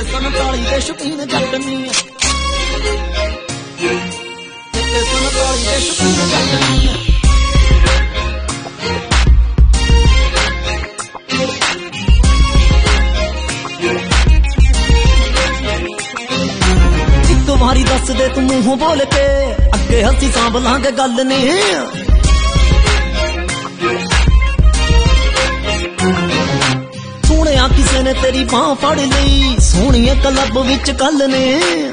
47 ਦੇ ਸ਼ੌਕੀਨ ਜੱਟ ਨੀ ਇੱਕੇ 47 ਦੇ ਸ਼ੌਕੀਨ ਜੱਟ ਨੀ ਇੱਕ ਵਾਰੀ ਦੱਸ ਦੇ ਤੂੰ ਮੂੰਹੋਂ ਬੋਲ ਕੇ ਅੱਗੇ ਹੱਸੀ ਸਾਂਭ ਲਾਂਗੇ ਗੱਲ ਨੀ ਸੁਣਿਆ ਕਿਸੇ ਨੇ ਤੇਰੀ ਬਾਂਹ ਫੜ ਲਈ ਸੋਹਣੀਏ ਕਲੱਬ ਵਿੱਚ ਕੱਲ ਨੇ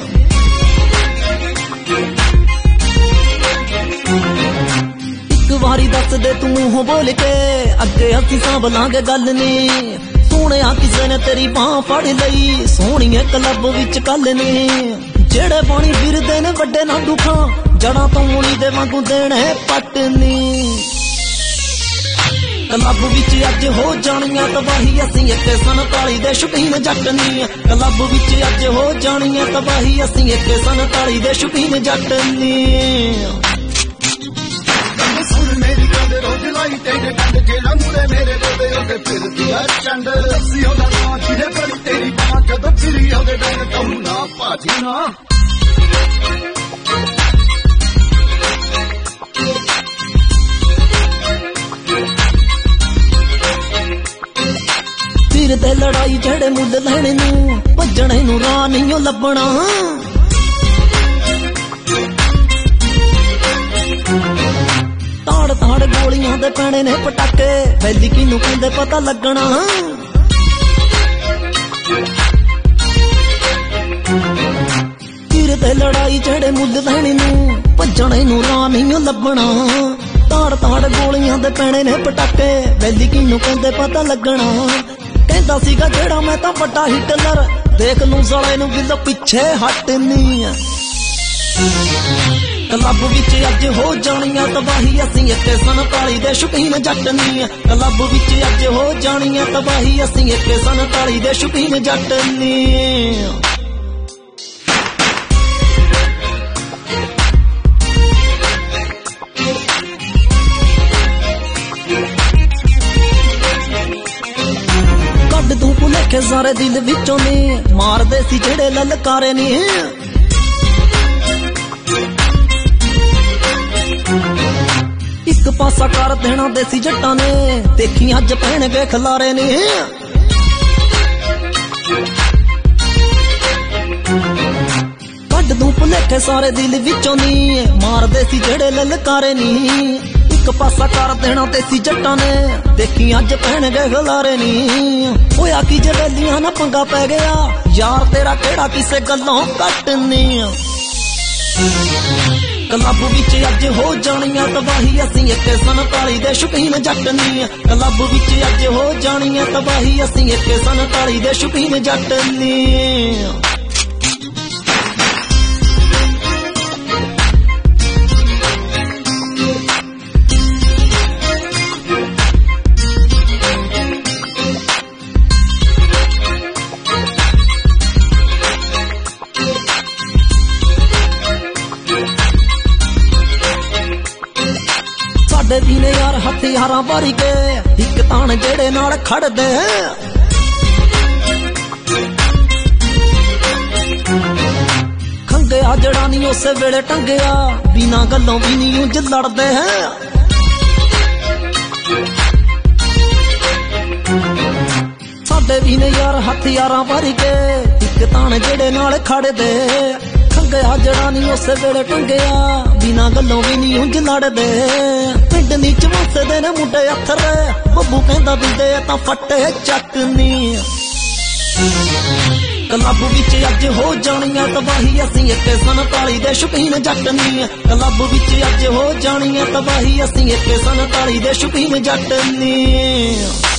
ਇੱਕ ਵਾਰੀ ਦੱਸ ਦੇ ਤੂੰ ਮੂੰਹੋਂ ਬੋਲ ਕੇ ਅੱਗੇ ਹੱਥੀ ਸਾਂਭ ਲਾਂਗੇ ਗੱਲ ਨੀ ਸੁਣਿਆ ਕਿਸੇ ਨੇ ਤੇਰੀ ਬਾਂਹ ਫੜ ਲਈ ਸੋਹਣੀਏ ਕਲੱਬ ਵਿੱਚ ਕੱਲ ਨੇ ਜਿਹੜੇ ਪਾਣੀ ਫਿਰਦੇ ਨੇ ਵੱਡੇ ਨਾ ਦੁਖਾਂ ਜੜਾਂ ਤੋਂ ਮੂਲੀ ਦੇ ਵਾਂਗੂ ਦੇਣੇ ਪੱਟ ਨੀ ਕਲੱਬ ਵਿੱਚ ਅੱਜ ਹੋ ਜਾਣੀਆਂ ਤਬਾਹੀ ਅਸੀਂ ਇੱਕੇ 47 ਦੇ ਸ਼ੌਕੀਨ ਜੱਟ ਨੀ ਕਲੱਬ ਵਿੱਚ ਅੱਜ ਹੋ ਜਾਣੀਆਂ ਤਬਾਹੀ ਅਸੀਂ ਇੱਕੇ 47 ਦੇ ਸ਼ੌਕੀਨ ਜੱਟ ਨੀ ਸੁਣ ਮੇਰੀ ਗੱਲ ਰੋਜ਼ ਲਾਈ ਤੇਰੇ ਕੰਨ ਜਿਹੜਾ ਮੂਰੇ ਮੇਰੇ ਬੋਦੇ ਉਹਦੇ ਫਿਰਦੀ ਆ ਚੰਡ ਦੱਸੀ ਉਹਦਾ ਨਾਂ ਜਿਹਦੇ ਬੜੀ ਤੇਰੀ ਬਾਂਹ ਜਦੋਂ ਫਿਰੀ ਉਹਦੇ ਡੰਗ ਤੂੰ ਨਾ ਭਾਜੀ ਨਾ ਫਿਰ ਤੇ ਲੜਾਈ ਜਿਹੜੇ ਮੁੱਲ ਲੈਣੇ ਨੂੰ ਭੱਜਣੇ ਨੂੰ ਰਾਹ ਨਹੀਂ ਓ ਲੱਭਣਾ ਤਾੜ ਤਾੜ ਗੋਲੀਆਂ ਦੇ ਪੈਣੇ ਨੇ ਪਟਾਕੇ ਵੈਲੀ ਕਿਨੂੰ ਕਹਿੰਦੇ ਪਤਾ ਲੱਗਣਾ ਫਿਰ ਤੇ ਲੜਾਈ ਜਿਹੜੇ ਮੁੱਲ ਲੈਣੇ ਨੂੰ ਭੱਜਣੇ ਨੂੰ ਰਾਹ ਨਹੀਂ ਓ ਲੱਭਣਾ ਤਾੜ ਤਾੜ ਗੋਲੀਆਂ ਦੇ ਪੈਣੇ ਨੇ ਪਟਾਕੇ ਵੈਲੀ ਕਿਨੂੰ ਕਹਿੰਦੇ ਪਤਾ ਲੱਗਣਾ ਕਹਿੰਦਾ ਸੀਗਾ ਜਿਹੜਾ ਮੈਂ ਤਾਂ ਵੱਡਾ ਹਿਟਲਰ ਦੇਖ ਲੂੰ ਸਾਲੇ ਨੂੰ ਗਿੱਲ ਪਿੱਛੇ ਹਟਨੀ ਆ ਕਲੱਬ ਵਿੱਚ ਅੱਜ ਹੋ ਜਾਣੀਆਂ ਤਬਾਹੀ ਅਸੀਂ ਇੱਕੇ 47 ਦੇ ਸ਼ੌਕੀਨ ਜੱਟ ਨੀ ਕਲੱਬ ਵਿੱਚ ਅੱਜ ਹੋ ਜਾਣੀਆਂ ਤਬਾਹੀ ਅਸੀਂ ਇੱਕੇ 47 ਦੇ ਸ਼ੌਕੀਨ ਜੱਟ ਨੀ ਤੂੰ ਭੁਲੇਖੇ ਸਾਰੇ ਦਿਲ ਵਿੱਚੋਂ ਨੇ ਮਾਰਦੇ ਸੀ ਜਿਹੜੇ ਲਲਕਾਰੇ ਨੀ ਇੱਕ ਪਾਸਾ ਕਰ ਦੇਣਾ ਦੇਸੀ ਜੱਟਾਂ ਨੇ ਦੇਖੀ ਅੱਜ ਪੈਣਗੇ ਖਲਾਰੇ ਨੀ ਕੱਢ ਦੂੰ ਭੁਲੇਖੇ ਸਾਰੇ ਦਿਲ ਵਿੱਚੋਂ ਨੀ ਮਾਰਦੇ ਸੀ ਜਿਹੜੇ ਲਲਕਾਰੇ ਨੀ ਇੱਕ ਪਾਸਾ ਕਰ ਦੇਣਾ ਦੇਸੀ ਜੱਟਾਂ ਨੇ ਦੇਖੀ ਅੱਜ ਪੈਣਗੇ ਖਲਾਰੇ ਨੀ ਹੋਇਆ ਕੀ ਜੇ ਵੈਲੀਆਂ ਨਾ ਪੰਗਾ ਪੈ ਗਿਆ ਯਾਰ ਤੇਰਾ ਕਿਹੜਾ ਕਿਸੇ ਗੱਲੋਂ ਘੱਟ ਨੀ ਕਲੱਬ ਵਿੱਚ ਅੱਜ ਹੋ ਜਾਣੀਆਂ ਤਬਾਹੀ ਅਸੀਂ ਇੱਕੇ 47 ਦੇ ਸ਼ੌਕੀਨ ਜੱਟ ਨੀ ਕਲੱਬ ਵਿੱਚ ਅੱਜ ਹੋ ਜਾਣੀਆਂ ਤਬਾਹੀ ਅਸੀਂ ਇੱਕੇ 47 ਦੇ ਸ਼ੌਕੀਨ ਜੱਟ ਨੀ ਸਾਡੇ ਵੀ ਨੇ ਯਾਰ ਹਥਿਆਰਾਂ ਭਰੀ ਕੇ ਇੱਕ ਤਾਣ ਜਿਹੜੇ ਨਾਲ ਖੜਦੇ ਖੰਗਿਆ ਜੜਾ ਨੀ ਉਸੇ ਵੇਲੇ ਟੰਗਿਆ ਬਿਨਾਂ ਗੱਲੋਂ ਵੀ ਨੀ ਉਂਝ ਲੜਦੇ ਸਾਡੇ ਵੀ ਨੇ ਯਾਰ ਹਥਿਆਰਾਂ ਭਰੀ ਕੇ ਇੱਕ ਤਾਣ ਜਿਹੜੇ ਨਾਲ ਖੜਦੇ ਖੰਗਿਆ ਜੜਾ ਨੀ ਉਸੇ ਵੇਲੇ ਟੰਗਿਆ ਬਿਨਾਂ ਗੱਲੋਂ ਵੀ ਨੀ ਉਂਝ ਲੜਦੇ ਪਿੰਡ ਨੀ ਚਵਸਦੇ ਨੇ ਮੁੰਡੇ ਅੱਥਰ ਬੱਬੂ ਕਹਿੰਦਾ ਦਿੰਦੇ ਤਾਂ ਫੱਟੇ ਚੱਕਨੀ ਕਲੱਬ ਵਿੱਚ ਅੱਜ ਹੋ ਜਾਣੀਆਂ ਤਬਾਹੀ ਅਸੀਂ ਇੱਕੇ 47 ਦੇ ਸ਼ੌਕੀਨ ਜੱਟ ਨੀ ਕਲੱਬ ਵਿੱਚ ਅੱਜ ਹੋ ਜਾਣੀਆਂ ਤਬਾਹੀ ਅਸੀਂ ਇੱਕੇ 47 ਦੇ ਸ਼ੌਕੀਨ ਜੱਟ ਨੀ